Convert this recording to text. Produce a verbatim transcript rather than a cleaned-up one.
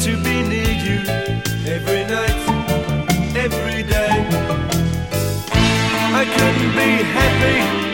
to be near you every night, every day. I couldn't be happy